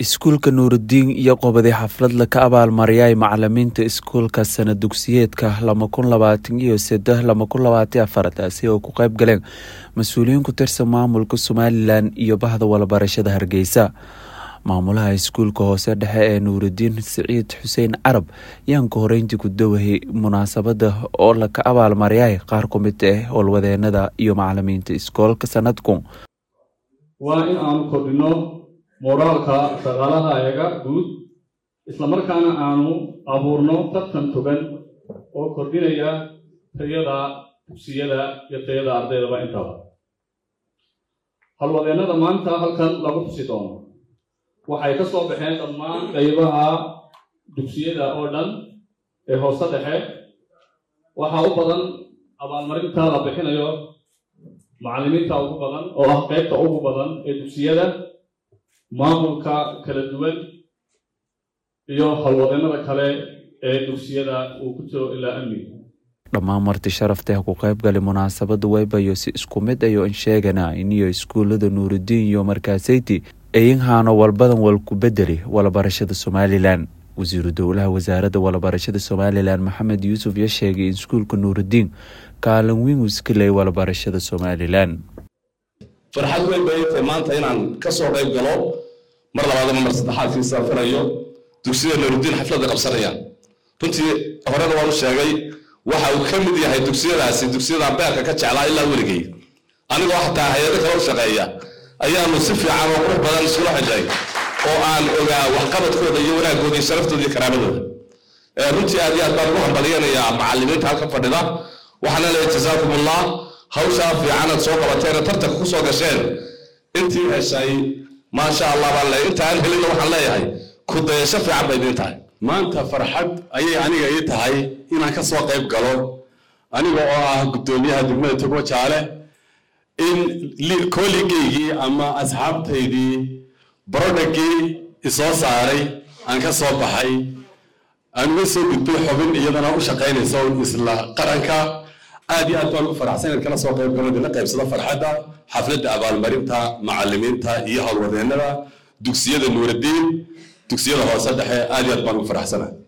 Iskuulka Nuruddin iyo qobadi xaflad la ka abaalmariyay macallimiinta iskuulka sanad dugsiyeedka 2023-2024 taasi oo ku qayb galeen mas'uuliyiin ku tirsan maamulka Somaliland iyo bahda walabarashada Hargeysa. Maamulaha iskuulka hoose dhexe ee Nuruddin Saciid Xuseen Carab yaan ka horeyntii ku dhawahay munaasabada oo la ka abaalmariyay qaar ka mid ah howlwadeenada iyo macallimiinta iskuulka sanadkan. waa in aan kordhino moraalka shaqaalaha ayaga guud isla markaana aanu abuurno tartan togan oo kordhinaya tayada dugsiyada iyo tayada ardaydaba intaba. Howlwadeenada maanta halkan lagu tusi doono waxay ka soo baxeen dhammaan qaybaha dugsiyada oo dhan ee hoose dhexe. Waxaa u badan abaalmarinta la bixinayo macallimiinta ugu badan oo ah qaybta ugu badan ee dugsiyada, maamulka kala duwan iyo howlwadeenada kale ee dugsiyada uu ku jiro ilaa amniga. Dhammaan marti sharafta ku qayb galay munaasabada waybayo si isku mid ah oo sheegana in iskuulada Nuruddin iyo markaasayti ayeen haano walbadan wal ku bedeli walabarashada Somaliland. Wasiiru Dowlaha Wasaaradda Walabarashada Somaliland Maxamed Yuusuf ya sheegay in iskuulka Nuruddin kaalin weyn u iska leeyahay walabarashada Somaliland. farxad weyn bay tahay maanta inaan ka soo qayb galo mar labaad ama mar saddexaad si safarayo dugsiyada Nuruddin xafladda qabsanayaan. runtii horena waan u sheegay waxa uu ka mid yahay dugsiyadaasi dugsiyada beerka ka jeclaa ilaa weligay anigoo xataa hay'ado kale u shaqeeya ayaanu si fiican oo qurux badan isula xidhay oo aan ogaa waxqabadkooda iyo wanaagooda iyo sharaftooda iyo karaamadooda. runtii aad iyo aad baan ugu hambaliyanayaa macallimiinta halka fadhida waxaana leeyahay jazaakumullah hawshaa fiican aad soo qabateen tartanka ku soo gasheen intii heshay maasha Allah baan leeyahay intaan helina waxaan leeyahay ku dayasho fiican bay idin tahay. maanta farxad ayay aniga ii tahay inaan ka soo qayb galo aniga oo ah gudoomiyaha degmada Togo Jaale in kollegeygii ama asxaabtaydii barodhagii isoo saaray aan ka soo baxay aan uga soo gudbay xubin iyadana u shaqaynaysa isla qaranka. aad iyo aad baan ugu faraxsanahay kala soo qayb galo dina qaybsada farxadda xafladda abaalmarinta macallimiinta iyo howlwadeenada dugsiyada Nuruddin dugsiyada hoose dhexe. aad iyo aad baan ugu faraxsanahay.